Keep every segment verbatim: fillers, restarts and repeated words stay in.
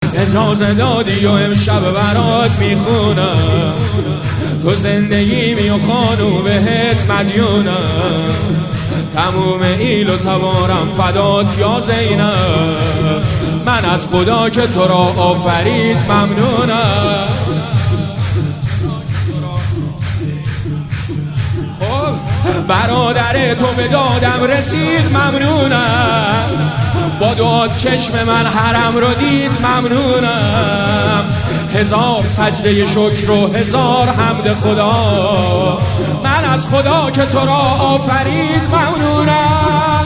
اجازه دادی و امشب برات میخونم، تو زندگیمی و خانو بهت مدیونم، تموم ایل و توارم فدات یا زینب، من از خدا که تو را آفرید ممنونم. خب برادر تو به دادم رسید ممنونم، با دعات چشم من حرم رو دید ممنونم، هزار سجده شکر و هزار حمد خدا، من از خدا که تو را آفرید ممنونم.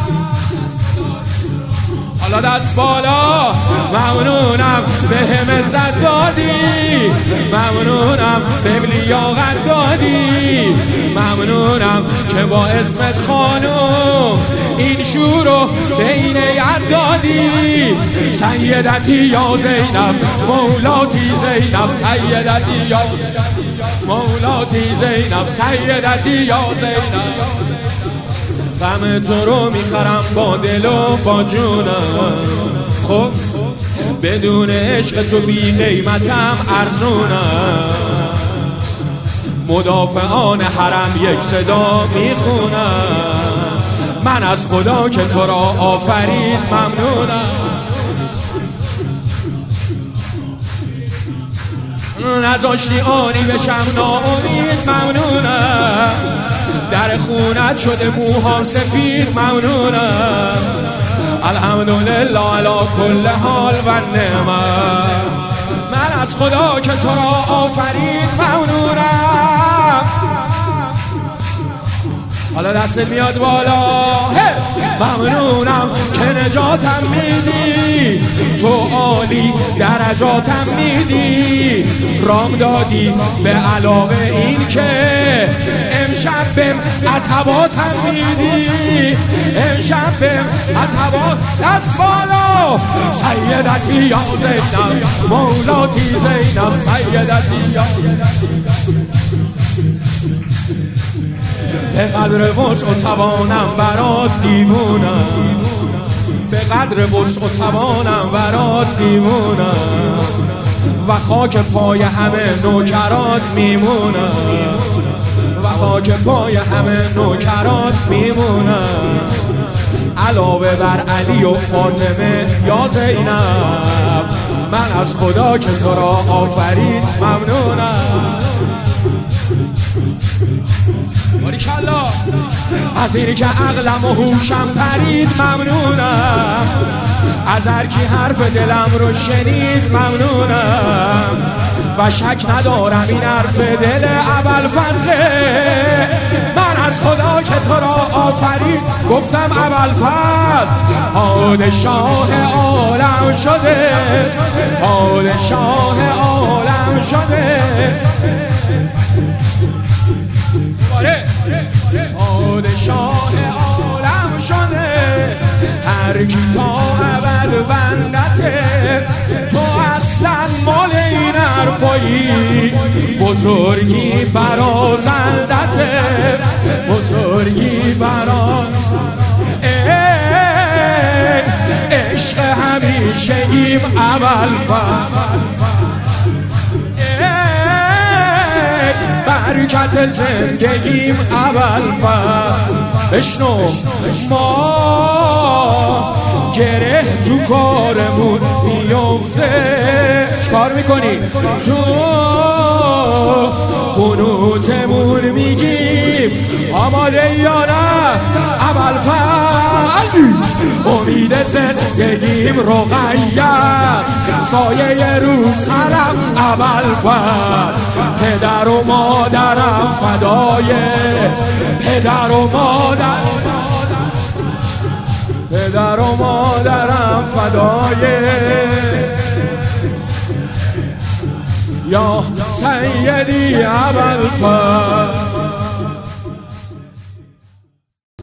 حالا دست بالا، ممنونم به هم عزت دادی، ممنونم به لیاقت دادی، ممنونم که با اسمت خانم این شور رو به این یاد دادی. سیدتی یا زینب مولاتی زینب، سیدتی یا مولاتی زینب، سیدتی یا زینب، غم تو رو میخرم با دل و با جونم، خب بدون عشق تو بی قیمتم ارزونم، مدافعان حرم یک صدا میخونم، من از خدا که تو را آفرید ممنونم. نذاشتی آنی بشم ناامید ممنونم، در خونت شده موهام سفید ممنونم، الحمدلله علی کل حال و نعمت، من از خدا که تو را آفرید ممنونم. حالا دست میاد بالا، ممنونم که نجاتم میدی، تو عالی درجاتم میدی، رام دادی به علاوه این که امشب بهم عتباتم میدی، امشب بهم عتبات. دست بالا، سیدتی یا زینب مولاتی زینب، سیدتی یا به قدر وسع و توانم برات دیوونم، به قدر وسع و توانم برات دیوونم، و خاک پای همه نوکرات میمونم، و خاک پای همه نوکرات میمونم، علاوه بر علی و فاطمه یا زینب، من از خدا که تو را آفرید ممنونم. باریکالله، از اینی که عقلم و هوشم پرید ممنونم، از هر کی حرف دلم رو شنید ممنونم، و شک ندارم این حرف دل ابوالفضله، من از خدا که تو را آفرید. گفتم ابوالفضل پادشاه عالم شده، پادشاه عالم شده، پادشاه عالم شده، هر کی تا ابد بندته، تو اصلا مال این حرفایی، بزرگی برازندته، بزرگی براز. عشق همیشگیم ابوالفضل، برکت زندگیم ابوالفضل. بشنو ما گره تو کارمون میفته، چکار میکنی؟ تو قنوتمون میگیم آماده یا نه ابوالفضل، امید زندگیم رقیه، سایه رو سرم ابوالفضل، پدر و مادرم فدای، پدر و مادر، پدر و مادرم فدای، یا سیدی ابوالفضل.